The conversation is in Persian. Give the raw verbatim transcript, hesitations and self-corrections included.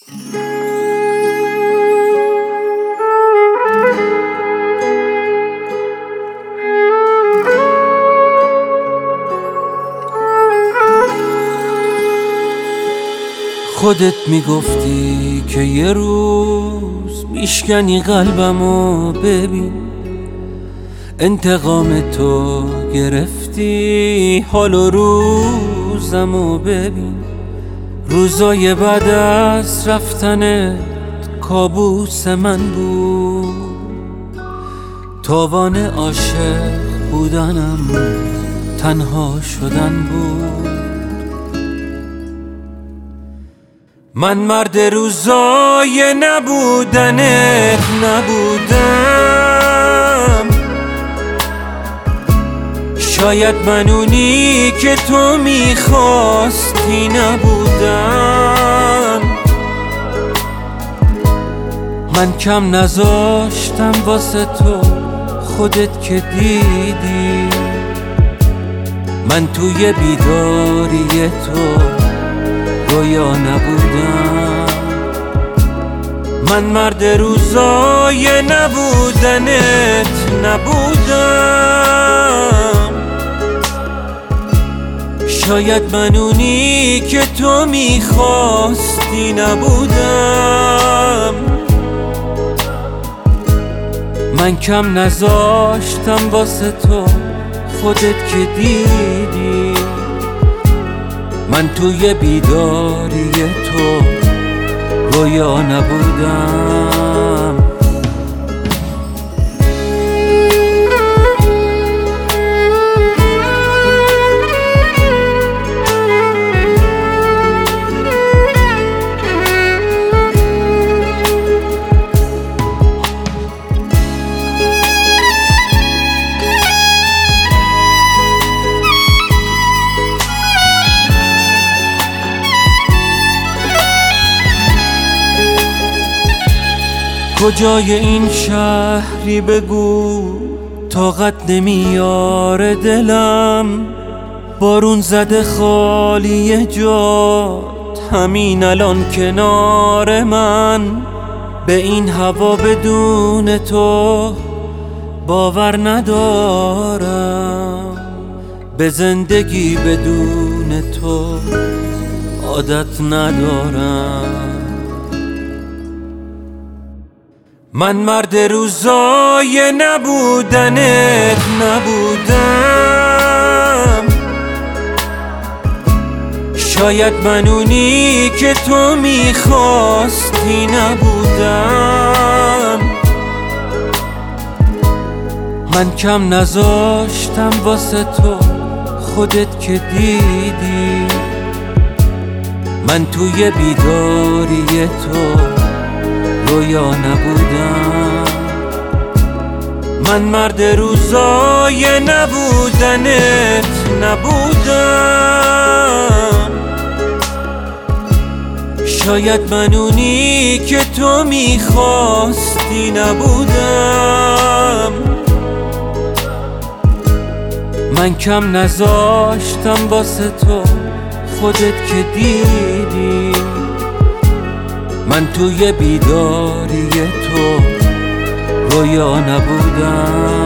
خودت میگفتی که یه روز میشکنی قلبمو، ببین انتقام تو گرفتی حال و روزمو، ببین روزای بعد از رفتنت کابوس من بود، تاوان عاشق بودنم تنها شدن بود. من مرد روزای نبودنت نبودم، شاید من اونی که تو میخواستی نبودم. من کم نذاشتم واسه تو، خودت که دیدی من توی بیداری تو رویا نبودم. من مرد روزای نبودنت نبودم، شاید من اونی که تو میخواستی نبودم. من کم نذاشتم واسه تو، خودت که دیدی من توی بیداری تو رویا نبودم. کجای این شهری بگو طاقت نمیاره دلم، بارون زده خالی جات همین الان کنار من. به این هوا بدون تو باور ندارم، به زندگی بدون تو عادت ندارم. من مرد روزای نبودنت نبودم، شاید من اونی که تو میخواستی نبودم. من کم نذاشتم واسه تو، خودت که دیدی من توی بیداری تو رویا نبودم. من مرد روزای نبودنت نبودم، شاید من اونی که تو میخواستی نبودم. من کم نذاشتم واسه تو، خودت که دیدی من توی بیداری تو رویا نبودم.